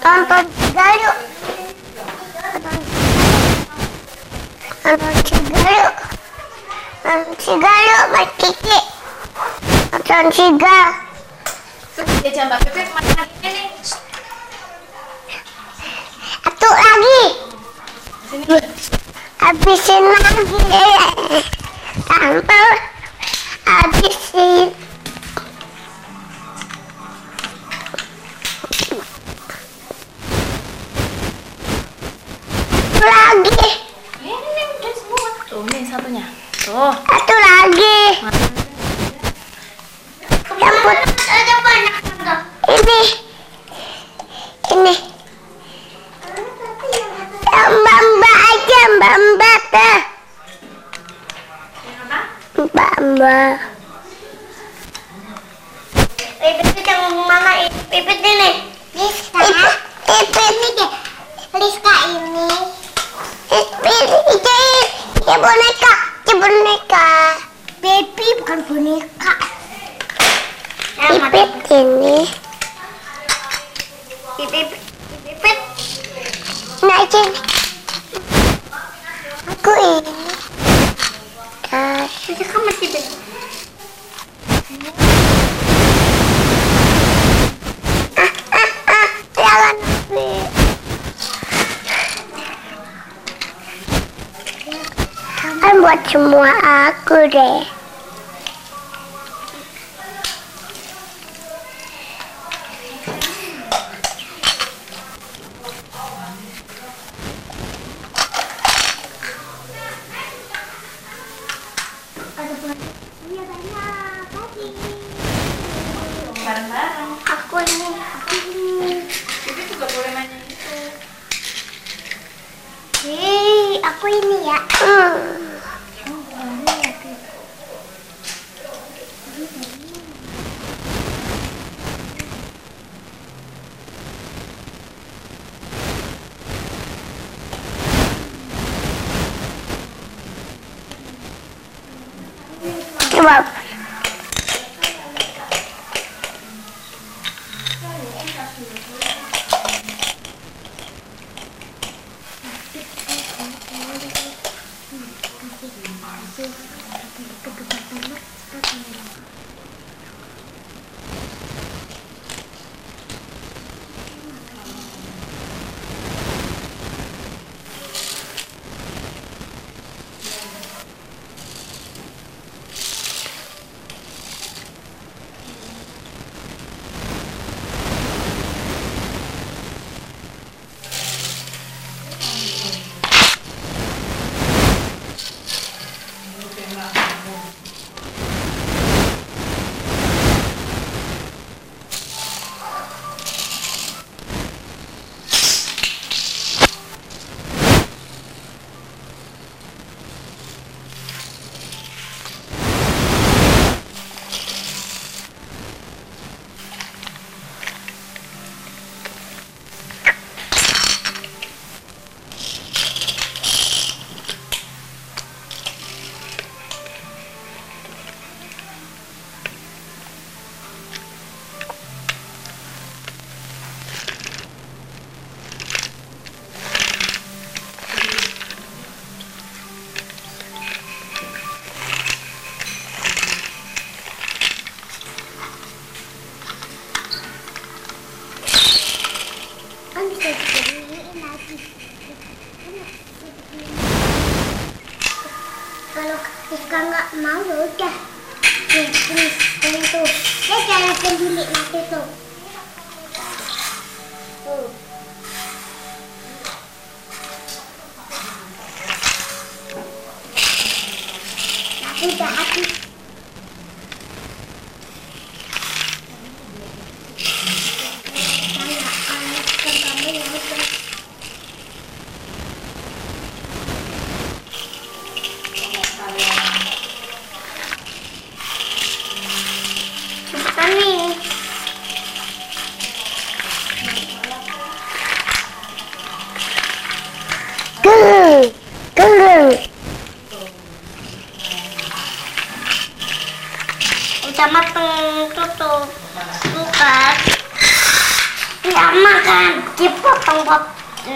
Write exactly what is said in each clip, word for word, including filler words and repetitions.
Nonton juga yuk. Nonton juga yuk. Nonton juga yuk, Mas Kiki. Nonton juga. Ya jambak bebek mana ini? Satu lagi. Sini. Habisin lagi. Sampai habisin. Lagi. Ini udah semua. Tuh, ini satunya. Tuh. Satu lagi. Yang put Ada banyak tuh. ini. Ini. Yang mbak aja, mbak mbak tuh. Mbak mbak. Pipit yang mama pipit ini. Liska. Ipit ini deh. Liska ini. Ipit ini. Ya boneka. Ya boneka. Baby bukan boneka. Ipit ini. Pipit. Pipit. Nah sini. Aku ini. Tas. Bisa kamu pipit. Ah ah ah. Jangan. Kan buat semua aku deh. Ada buat. Iya banyak. Tadi. Bareng-bareng. Aku ini. Aku ini. Itu juga boleh main yang itu. Hei, aku ini ya. Hmm. Coba. Kan bisa diginiin lagi. Kalau Rizka nggak mau ya udah. Nih, nih, ini tuh. Dia jangan sendiri nanti tuh. Tuh. Nah, udah habis. Cepetan nih. Geng. Geng. Udah mateng tutup. Bukan. Nggak makan, dipotong-potong.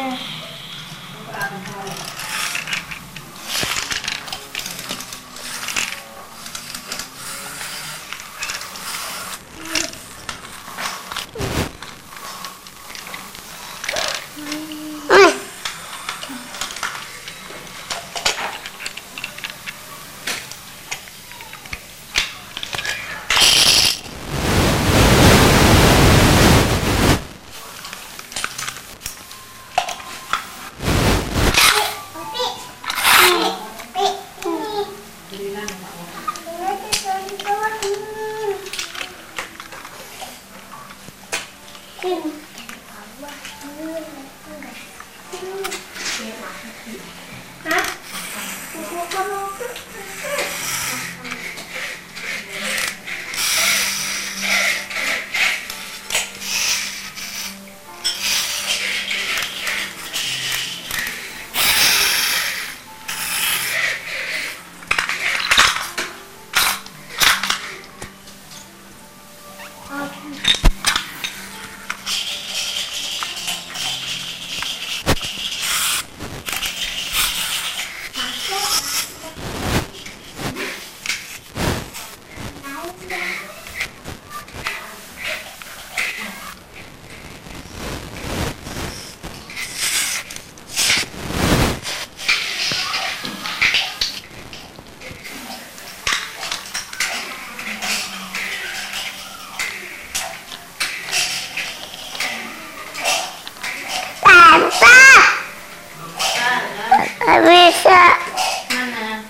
Nggak bisa. Mana?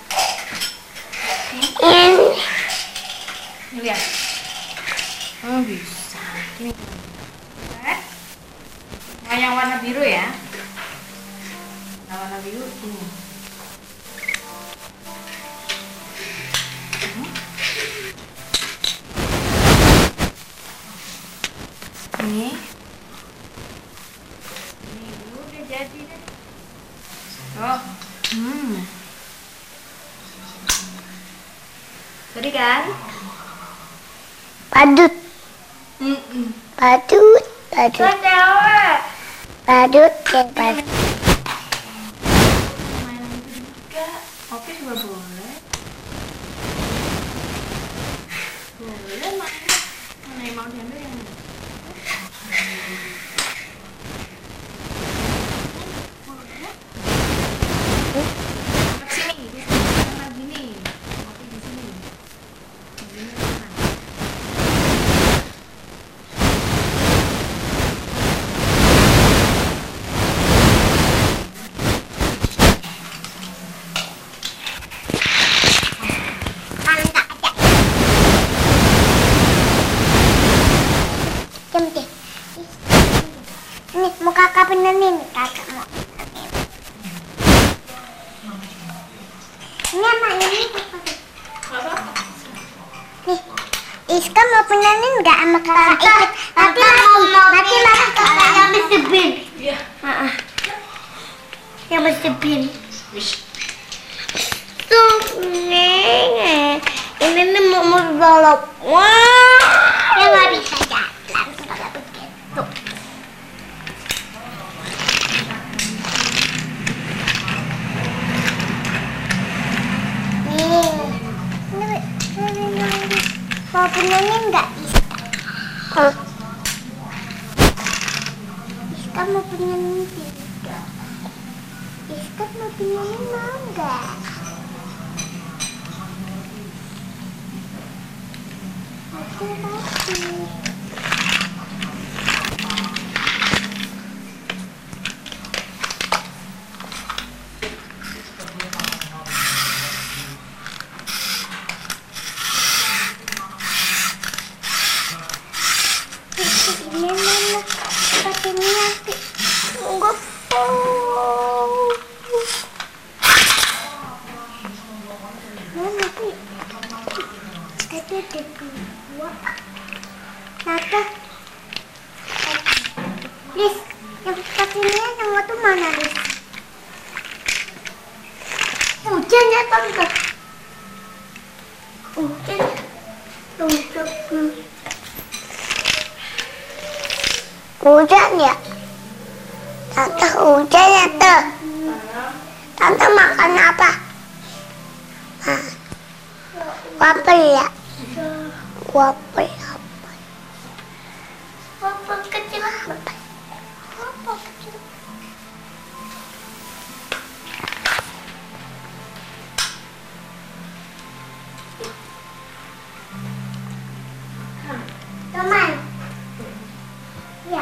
Ini. Lihat. Oh bisa. Ini. Eh? Nah, yang warna biru ya. Nah, warna biru ini. Hmm. Ini. Ini udah jadi deh. Oh, hmm. Tadi kan? Badut. Hmm, hmm. Badut. Badut. Badut. Yang badut. Main itu juga. Oke juga boleh. Boleh main. Mana emang dia yang sini, di sini sama gini. Oke di sini. Di sini mana? Nih, mau kakak benerin nih, kakak mau. Ini sama ini kakak. Nih, Iska mau benerin nggak sama kakak ikut? Nanti mau nanti mama kakak yang bersebin. Iya. Yang bersebin. Wish. Tuh, nih, ini nih mau mau balap. Wah, ya nggak bisa jalan kalau begitu. Mau penyanyi nggak Iska? Iska mau penyanyi juga. Iska mau penyanyi mau nggak? Aku pasti. Ini mana? Pakai nanti. Enggak tahu. Mana sih? Tadi ada dua. Nata. Lis, yang pakai yang itu mana, Lis? Hujan ya, Tante? Hujan. Hujan. Hujan ya? Tante hujan ya tuh. Tante makan apa? Nah, wafel ya? Wafel apa? Wafel kecil apa? Wafel kecil. Teman. Ya.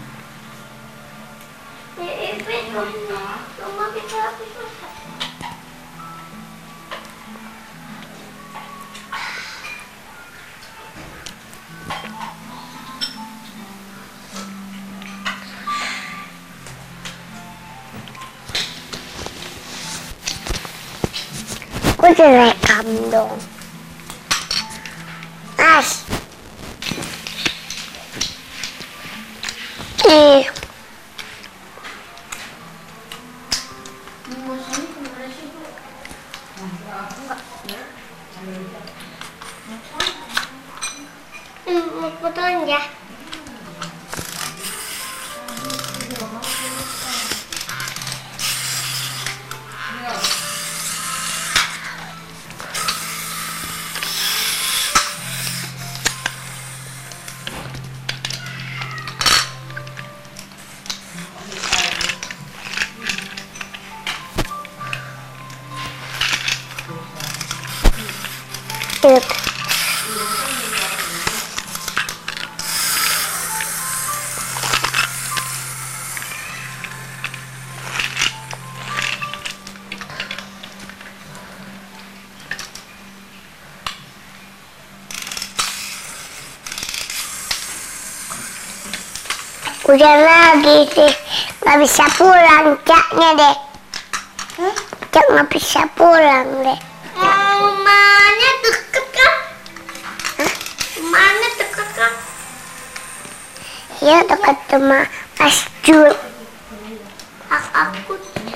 Ini rumah, rumah kita habis masak. Aku direkam dong. Mas. Ih. Hmm, fotoin ya. Yuk. Udah lagi sih, nggak bisa pulang Caknya deh. Hmm? Cak nggak bisa pulang deh. Rumahnya deket kan? Hah? Rumahnya deket kan? Iya deket rumah Mas Jul. Aku aku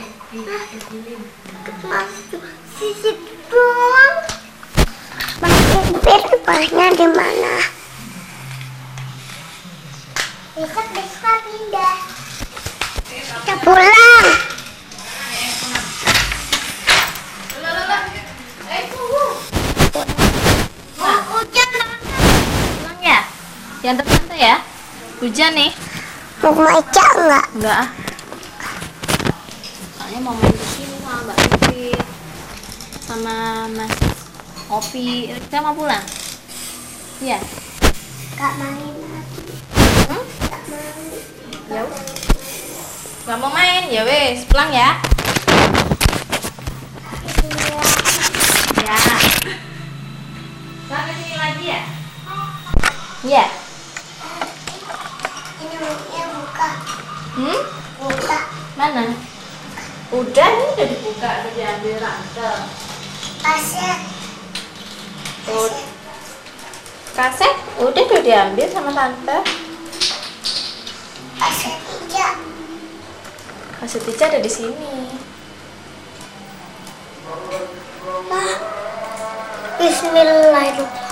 deket Mas Jul. Sisi doang. Mas Impir rumahnya di mana? Besok besok pindah. Kita pulang. Diantar tante ya? Hujan nih. Mau maca enggak? Enggak ah. Soalnya mau main di sini sama Mbak Vivi sama Mas Opi. Kita mau pulang? Iya. Kak main. Hmm? Kak main. Ya. Gak mau main? Ya wes, pulang ya. Ya. Sampai sini lagi ya? Iya. Ini mulutnya buka. Hmm? Buka. Mana? Udah, ini udah dibuka, udah diambil tante. Kaset. Ud- Kaset? Udah udah diambil sama tante. Kaset hijau. Kaset Ica ada di sini. Nah. Bismillahirrahmanirrahim.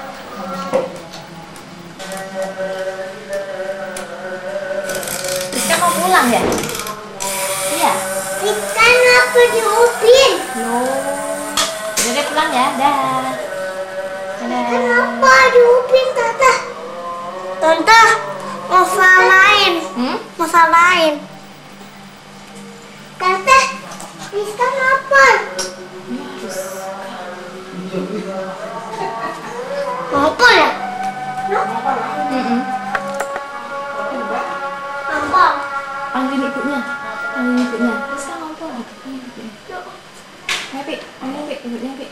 Kita mau pulang ya? Iya. Kita ngapa diupin? No. Udah deh pulang ya. Dah. Dadah. Kenapa diupin tante? Tante, masalah lain. Hmm? Masalah lain. Tante, Rizka ngapa? Ngapa ya? Mm-mm. Ngapa? Panggil ibunya. Panggil ibunya. Terus kan ngompol. Panggil ibunya. Ayo, Pi. Panggil Pi. Ibunya, Pi.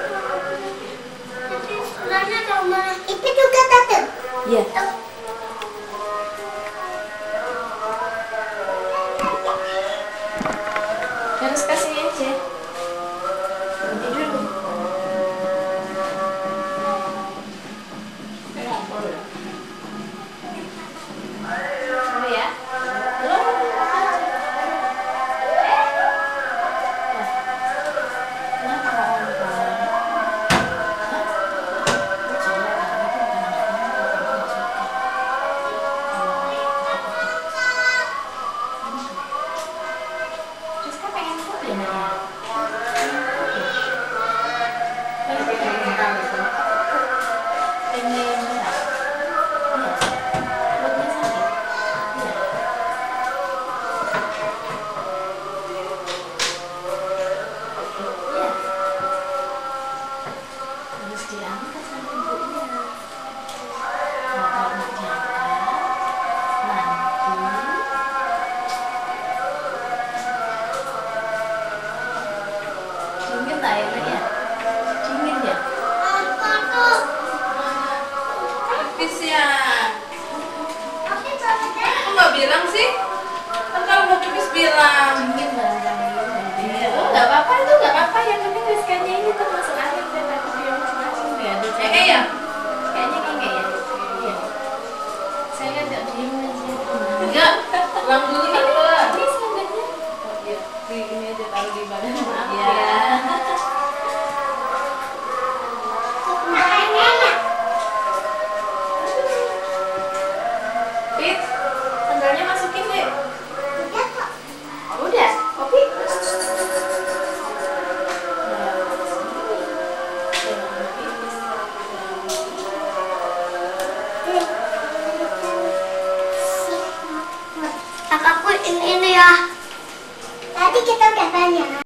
Tapi sebenarnya tahu mana? Itu juga tante. Iya. Harus kasih aja. Nanti dulu. Dulu ya. Belum. Ngek ya? Kayaknya ngek ya? Iya. Saya lihat gak diem aja. Enggak, ulang dulu tante. Ini sebenarnya. Oh iya, di ini aja taruh di badan. Maaf ya. Pit, sandalnya masukin deh. Udah kok. Oh, udah, kopi. Kakakku ini ini ya. Tadi kita udah banyak.